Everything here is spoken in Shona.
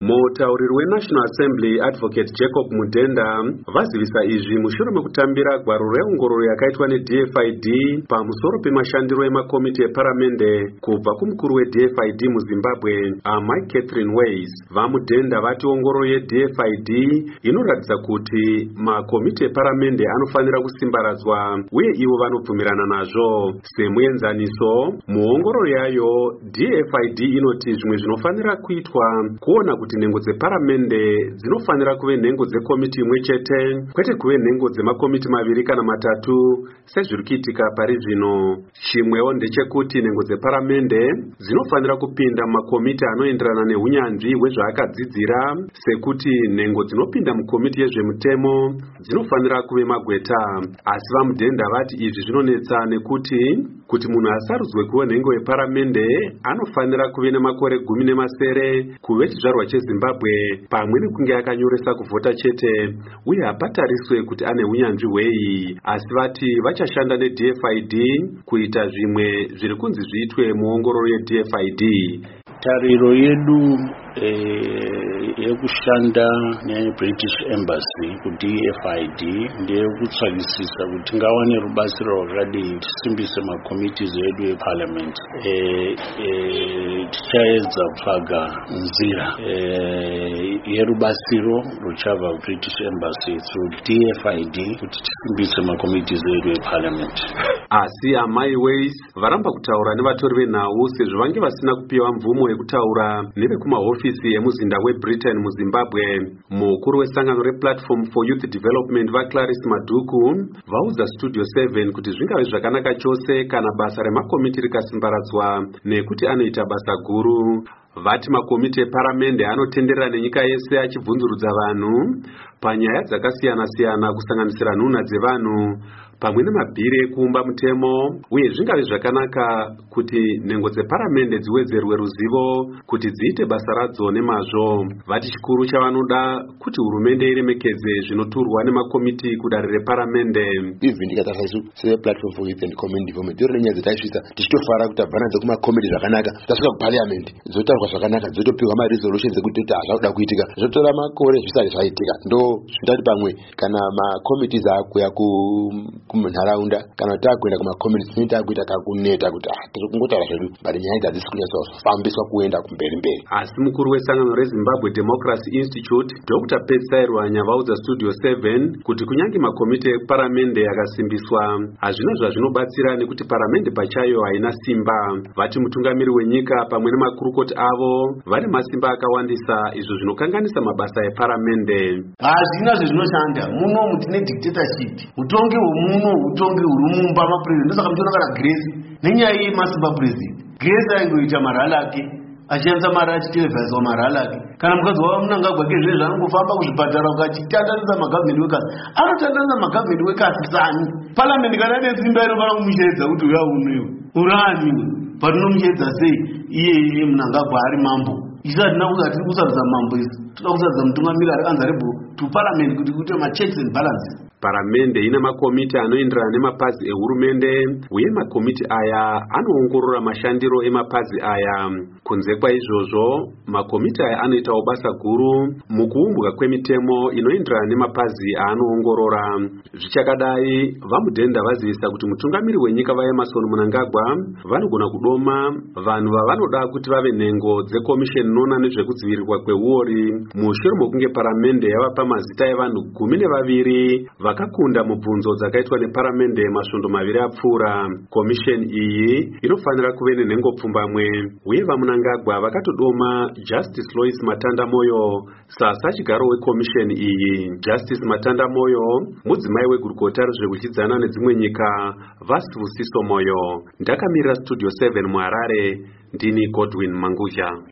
Mutauriri weNational Assembly Advocate Jacob Mudenda vazivisa izvi mushure mekutambira gwaro reongororo yakaitwa neDFID pamusoro pemashandiro emakomiti eparamende kubva kumukuru weDFID muZimbabwe Mike Catherine Ways. VaMudenda vati ongororo yeDFID inoratidza kuti makomiti eparamende anofanira kusimbaradzwa uye ivo vanobvumirana nazvo. Semuenzaniso, muongororo yayo DFID inoti zvimwe zvinofanira kuitwa kuona kuti nhengo dzeparamende dzinofanira kuve nhengo dzekomiti imwe chete, kwete kuve nhengo dzemakomiti maviri kana matatu sezviri kuitika pari zvino. Chimwewo ndechekuti nhengo dzeparamende dzinofanira kupinda mumakomiti anoenderana neunyanzvi hwezvaakadzidzira, sekuti nhengo dzinopinda mukomiti yezvemutemo dzinofanira kuve magweta. Asi VaMudenda vati izvi zvinonetsa nekuti kuti munhu asarudzwe kuve nhengo yeparamende anofanira kuve nemakore 18 kuve chizvarwa cheZimbabwe pamwe nekunge akanyoresa kuvhota chete uye hapatariswe kuti ane unyanzvi hwei. Asi vati vachashanda neDFID kuita zvimwe zviri kunzi zviitwe muongororo yeDFID. Tariro yedu yekushanda neBritish Embassy kuDFID ndeyekutsvakisisa kuti tingawane rubatsiro rwakadii tisimbise makomitiz edu eParliament. Tichaedza kutsvaga nzira yerubatsiro ruchabva British Embassy through DFID kuti tisimbise makomitiz edu eParliament. Asi Amai Ways varamba kutaura nevatori venhau sezvo vange vasina kupiwa mvumo yekutaura nevekumahofisi emuzinda weBritain muZimbabwe. Mukuru wesangano rePlatform for Youth Development vaClarice Maduku vaudza Studio 7 kuti zvingave zvakanaka chose kana basa remakomiti rikasimbaradzwa nekuti anoita basa guru. Vati makomiti eparamende anotenderera nenyika yese achibvunzurudza vanhu panyaya dzakasiyana-siyana kusanganisira nhunha dzevanhu pamwe nemabhiri ekuumba mutemo, uye zvingave zvakanaka kuti nhengo dzeparamende dziwedzerwe ruzivo kuti dziite basa radzo nemazvo. Vati chikuru chavanoda kuti hurumende iremekedze zvinoturwa nemakomiti kudare reparamende. Ivhindikatasasu sePlatform for Youth and Common Development yori nenyaya dzataisvitsa tichitofara kuti abva nadzo kumakomiti zvakanaka, tasvika kuParliament dzotaurwa zvakanaka, dzotopiwa maresolutions ekuti hazvauda kuitika, zvotora makore zvisati zvaitika. Ndo zvitati pamwe kana makomiti akuya kumunharaunda kana takuenda kumakomiti tinoita kuita kakuneta kuti tiri kungotaura zvedu bari nyaya idzi hadzisi kunyatsa kufambiswa kuenda kumberi. Asi mukuru wesangano reZimbabwe Democracy Institute Dr. Petsai Rwanya vaudza Studio 7 kuti kunyange makomiti eparamende yakasimbiswa hazvina zvazvinobatsira nekuti paramende pachayo haina simba. Vati mutungamiri wenyika pamwe nemakurukoti avo vane masimba akawandisa, izvo zvinokanganisa mabasa eparamende. Hazvina zvezvinoshanda muno mutine dictatorship, utongi hwemuno utongi huri mumba mapresident. Ndosaka muchiona kana Grace nenyaya yemasimba president, Grace aingoita marhala ake achishandisa mari achitelevhaiswa marhala ake. Kana mukadzi wavo Mnangagwa zvezvo anongofamba kuzvipatara ukachitandanisa magovernment workers, anotandanisa magovernment workers sani. Parliament kana ane simba inofana kumushedza kuti uya unoiwe urani patinomushedza sei iye Mnangagwa ari mambo. Isati nakusati kusarudza mambo isi, toda kusarudza mutungamiri ari answerable to parliament kuti kuite machecks and balances. Paramende ina makomiti anoenderana nemapazi ehurumende uye makomiti aya anoongorora mashandiro emapazi aya. Kunze kwaizvozvo, makomiti aya anoitawo basa guru mukuumbwa kwemitemo inoenderana nemapazi aanoongorora. Zvichakadai, VaMudenda vazivisa kuti mutungamiri wenyika vaEmmerson Mnangagwa vanogona kudoma vanhu vavanoda kuti vave nhengo dzekomisheni inoona nezvekudzivirirwa kweuori mushure mokunge paramende yavapa mazita evanhu 12 vakakunda mubvunzo dzakaitwa neparamende masvondo 2 apfuura. Komisheni iyi inofanira kuve nenhengo pfumbamwe, uye vaMnangagwa vakatodoma Justice Lois Matanda Moyo sasa chigaro wekomisheni iyi. Justice Matanda Moyo mudzimai wegurukota rezvekuchidzana nedzimwe nyika Vasibusiso Moyo. Ndakamirira Studio 7 muHarare, ndini Godwin Manguzha.